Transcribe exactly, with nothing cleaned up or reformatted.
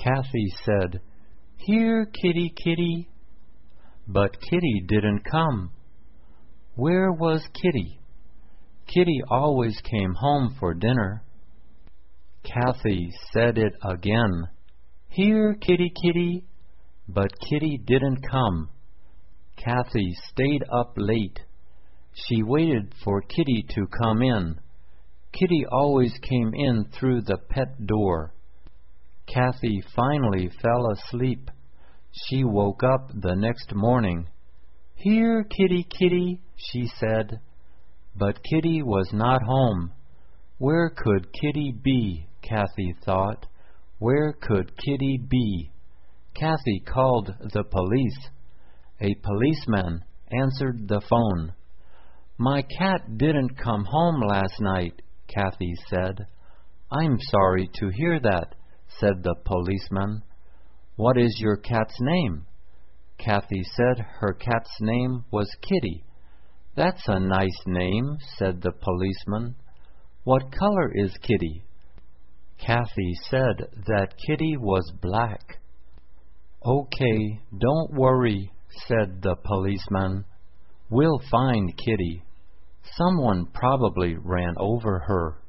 Kathy said, "Here, kitty, kitty." But Kitty didn't come. Where was Kitty? Kitty always came home for dinner. Kathy said it again. "Here, kitty, kitty." But Kitty didn't come. Kathy stayed up late. She waited for Kitty to come in. Kitty always came in through the pet door. Kathy finally fell asleep. She woke up the next morning. "Here, kitty, kitty," she said. But Kitty was not home. Where could Kitty be? Kathy thought. Where could Kitty be? Kathy called the police. A policeman answered the phone. "My cat didn't come home last night," Kathy said. "I'm sorry to hear that," said the policeman. "What is your cat's name?" Kathy said her cat's name was Kitty. "That's a nice name," said the policeman. "What color is Kitty?" Kathy said that Kitty was black. "Okay, don't worry," said the policeman. "We'll find Kitty. Someone probably ran over her."